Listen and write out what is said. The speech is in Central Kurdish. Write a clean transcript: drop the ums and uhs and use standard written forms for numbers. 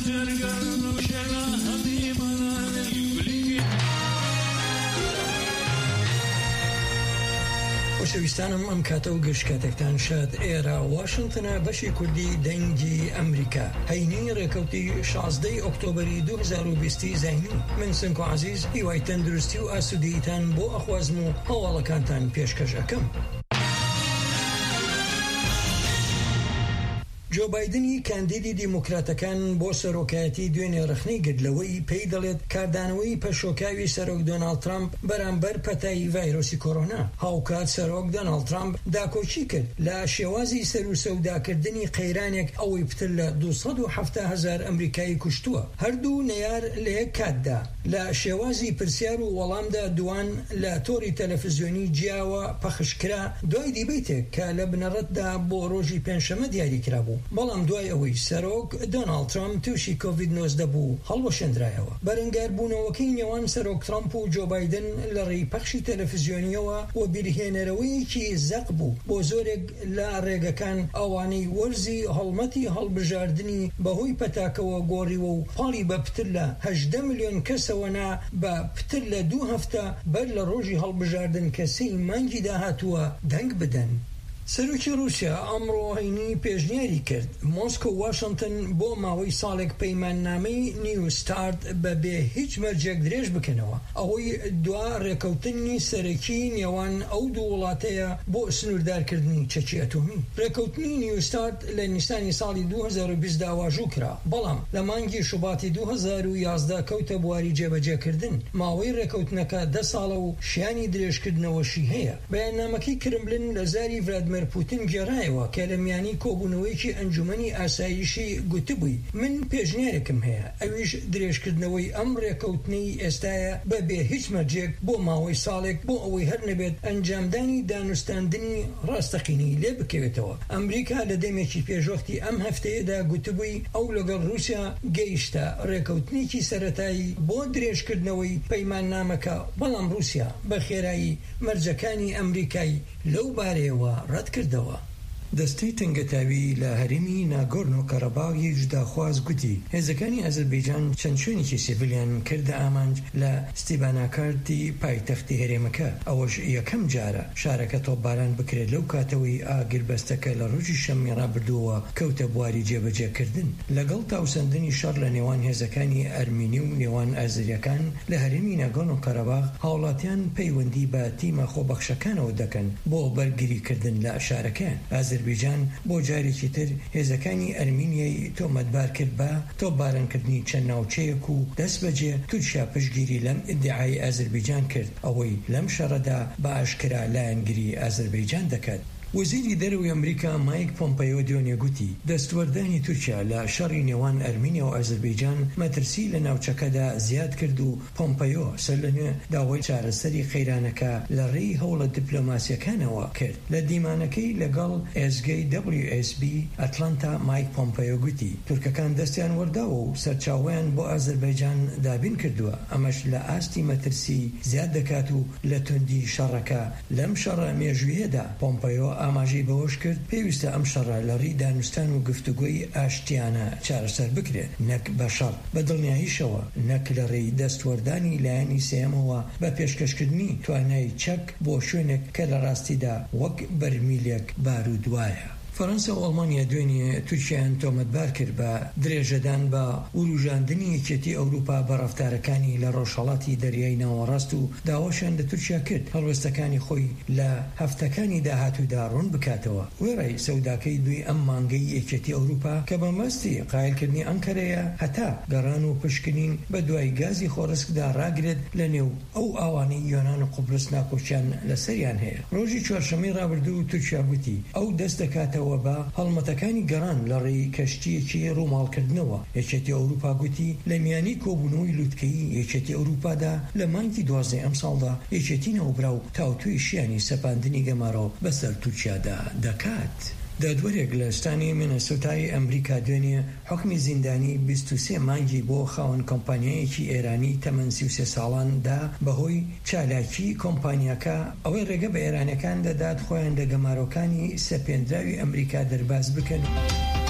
شویستانم ئەم کاتە و گەشتکاتێکتان شاد ئێرە واشنگتنە بەشی کوردی دەنگی ئەمریکا هەینی ڕێکەوتی 16 ئۆکتۆبری 2020 زەینی من سنکۆ عەزیز هیوای تەندروستی و ئاسوودەییتان بۆ ئەخوازم و هەواڵەکانتان پێشکەش ئەکەم. جو بایدنی کاندیدی دیموکراتەکان بۆ سەرۆکایەتی دوێنێ ڕخنەی گردلەوەی پێی دەڵێت کاردانەوەی پەشۆکاوی سەرۆک دۆناڵد ترامپ بەرامبەر پەتایی ڤایرۆسی کۆرۆنا. هاوکات سەرۆک دۆناڵد ترامپ داکۆچی کرد لە شێوازی سەر و سەوداکردنی قەیرانێک ئەوەی پتر لە 270,000 ئەمریکایی کوشتووە. هەردوو نەیار لە یەک کاتدا لە شێوازی پرسیار و وەڵامدا دوان لە تۆری تەلەڤیزیۆنی جیاوە پەخشکرا دوای دیبەیتێک کە لە بنەڕەتدا بۆ ڕۆژی پێنجشەمە دیاریکرا بوو. بەڵام دوای ئەوەی سەرۆک دۆناڵد ترامپ تووشی کۆڤید-19 بوو هەڵوەشێنرایەوە. بەرەنگاربوونەوەکەی نێوان سەرۆک ترامپ و جو بایدن لە ڕێی پەخشی تەلەڤیزیۆنیەوە و بیرهێنەرەوەیەکی زەق بوو بۆ زۆرێک لە ڕێگەکان ئەوانەی وەرزی هەڵمەتی هەڵبژاردننی بەهۆی پەتاکەوە گۆڕیوە و پاڵی بە پتر لە 18 ملیۆن کەسەوە نا بە پتر لە 2 هەفتە بەر لە ڕۆژی هەڵبژاردن کەسەی مانگی داهاتووە دەنگ بدەن. سەرۆکی رووسیا ئەمڕۆ هەینی پێشنیاری کرد مۆسکۆ و واشنگتن بۆ ماوەی ساڵێک پەیماننامەی نیو ستارت بەبێ هیچ مەرجێک درێژ بکەنەوە. ئەوەی دوا ڕێکەوتنی سەرەکی نێوان ئەو دوو وڵاتەیە بۆ سنووردارکردنی چەکی ئەتۆمی. ڕێکەوتنی نیو ستارت لە نیسانی ساڵی 2020 داواژوو کرا، بەڵام لە مانگی شوباتی 2011 کەوتە بواری جێبەجێکردن. ماوەی ڕێکەوتنەکە 10 ساڵە و شیانی درێژکردنەوەشی هەیە. بەیاننامەکەی کرملن لە زاری ڤلادیمیر پوتین گێڕایەوە کە لە میانی کۆبوونەوەیکی ئەنجومەنی ئاسایشی گوتبووی من پێشنیارێکم هەیە، ئەویش درێژکردنەوەی ئەم ڕێکەوتنەی ئێستایە بەبێ هیچ مەرجێک بۆ ماوەی ساڵێک بۆ ئەوەی هەر نەبێت ئەنجامدانی دانوستاندنی ڕاستەقینی لێ بکەوێتەوە. ئەمریکا لە دەمێکی پێشوەختی ئەم هەفتەیەدا گوتبووی ئەو لەگەڵ رووسیا گەیشتە ڕێکەوتنێکی سەرەتایی بۆ درێژکردنەوەی پەیماننامەکە، بەڵام رووسیا بە خێرایی مەرجەکانی ئەمریکای لەو بارەیەوە ڕەت کردەوە. دەستەی تەنگەتاوی لە هەرێمی ناگۆرنۆ کەڕەباغی جوداخواز گوتی هێزەکانی ئەزەربەیجان چەند شوێنێکی سیڤیلیان کردە ئامانج لە ستیڤاناکارتی پایتەختی هەرێمەکە. ئەوەش یەکەم جارە شارەکە تۆپباران بکرێت لەو کاتەوەی ئاگربەستەکە لە ڕۆژی شەممی ڕابردووە کەوتە بواری جێبەجێکردن لەگەڵ تاوسەندنی شەڕ لە نێوان هێزەکانی ئەرمینی و نێوان ئازەریەکان لە هەرێمی ناگۆرنۆ کەڕەباغ. هاوڵاتیان پەیوەندی بە تیمە خۆبەخشەکانەوە دەکەن بۆ بەرگریکردن لە شارەکەیان. ئازەربەیجان بۆ جارێکی تر هێزەکانی ئەرمینیای تۆمەتبار کرد بە تۆپبارانکردنی چەند ناوچەیەک و دەست بەجێ تورکیا پشتگیری لەم ئیدعای ئازەربەیجان کرد ئەوەی لەم شەڕەدا بە ئاشکرا لایەنگری ئازەربەیجان دەکات. وەزیری دەرەوەی ئەمریکا مایک پۆمپەیۆ دوێنێ گوتی دەستوەردانی تورکیا لە شەڕی نێوان ئەرمینیا و ئازەربەیجان مەترسی لە ناوچەکەدا زیاد کرد و پۆمپەیۆ سەر لەنوێ داوای چارەسەری قەیرانەکە لە ڕێی هەوڵە دیپلۆماسیەکانەوە کرد. لە دیمانەکەی لەگەڵ ئێزگەی WSB ئەتلانتا مایک پۆمپەیۆ گوتی تورکەکان دەستیان وەرداوە و سەرچاویان بۆ ئازەربەیجان دابین کردووە، ئەمەش لە ئاستی مەترسی زیاد دەکات و لە توندی شەڕەکە لەم شەڕە مێژوویەدا. پۆمپەیۆ ئاماژەی بەوەش کرد پێویستە ئەم شەڕە لە ڕێی دانوستان و گفتوگۆی ئاشتیانە چارەسەر بکرێت، نەک بە شەڕ بە دڵنیاییشەوە، نەک لە ڕێی دەستوەردانی لایەنی سێمەوە بە پێشکەشکردنی توانای چەک بۆ شوێنێک کە لە ڕاستیدا وەک بەرمیلێک بارود وایە. فەڕەنسا و ئەڵمانیا دوێنێ تورکیایان تۆمەتبار کرد بە درێژەدان بە وروژاندنی یەکێتی ئەوروپا بە ڕەفتارەکانی لە ڕۆژهەڵاتی دەریای ناوەڕاست و داواشیان لە تورکیا کرد هەڵوێستەکانی خۆی لە هەفتەکانی داهاتوودا ڕوون بکاتەوە. وێڕای سەوداکەی دوی ئەم مانگەی یەکێتی ئەوروپا کە بە مەستی قایلکردنی ئەنکەرەیە هەتا گەڕان و پشکنین بە دوای گازی خۆرسکدا ڕاگرێت لە نێو ئەو ئاوانەی یۆنان و قوبرس ناکۆچیان لەسەریان هەیە. ڕۆژی چوارشەمەی ڕابردوو تورکیا گوتی ئەو دەست دەکاتەوە بە هەڵمەتەکانی گەڕان لە ڕێی کەشتیەکی ڕووماڵکردنەوە. یەکێتی ئەوروپا گوتی لە میانی کۆبوونەوەی لوتکەی یەکێتی ئەوروپادا لە مانگی 12 ئەم ساڵدا یەکێتی نەوەبرا و تاوتوی شیانی سەپاندنی گەمارەوە بەسەر تورکیادا دەکات. دادوەرێک لە شتانی مینەسۆتای ئەمریکا دوێنێ حکمی زیندانی 23 مانگی بۆ خاوەن کۆمپانیایەکی ئێرانی تەمەن 33 ساڵاندا بەهۆی چالاکی کۆمپانیاکە ئەوەی ڕێگە بە ئێرانەکان دەدات خۆیان لە گەمارۆکانی سەپێنراوی ئەمریکا دەرباز بکەن.